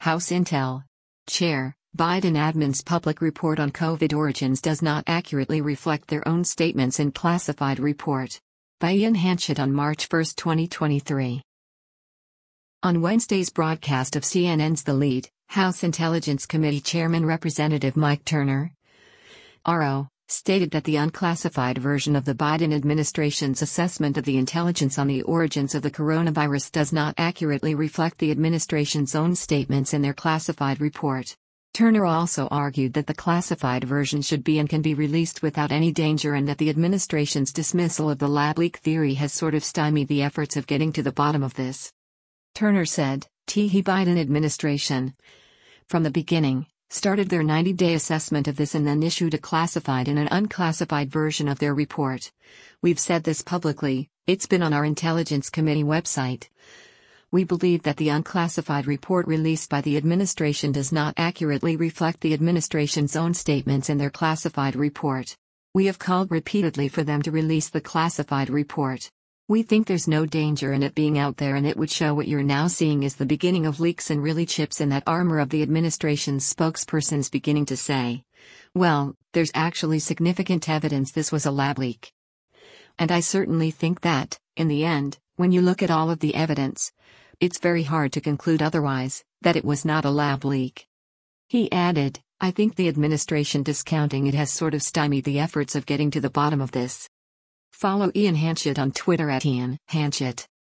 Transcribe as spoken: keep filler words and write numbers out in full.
House Intel. Chair, Biden admin's public report on COVID origins does not accurately reflect their own statements in classified report. By Ian Hanchett on March first, twenty twenty-three. On Wednesday's broadcast of C N N's The Lead, House Intelligence Committee Chairman Representative Mike Turner, R O, stated that the unclassified version of the Biden administration's assessment of the intelligence on the origins of the coronavirus does not accurately reflect the administration's own statements in their classified report. Turner also argued that the classified version should be and can be released without any danger, and that the administration's dismissal of the lab leak theory has sort of stymied the efforts of getting to the bottom of this. Turner said, the Biden administration, from the beginning, started their ninety-day assessment of this and then issued a classified and an unclassified version of their report. We've said this publicly, it's been on our Intelligence Committee website. We believe that the unclassified report released by the administration does not accurately reflect the administration's own statements in their classified report. We have called repeatedly for them to release the classified report. We think there's no danger in it being out there, and it would show what you're now seeing is the beginning of leaks and really chips in that armor of the administration's spokespersons beginning to say, well, there's actually significant evidence this was a lab leak. And I certainly think that, in the end, when you look at all of the evidence, it's very hard to conclude otherwise, that it was not a lab leak. He added, I think the administration discounting it has sort of stymied the efforts of getting to the bottom of this. Follow Ian Hanchett on Twitter at Ian Hanchett.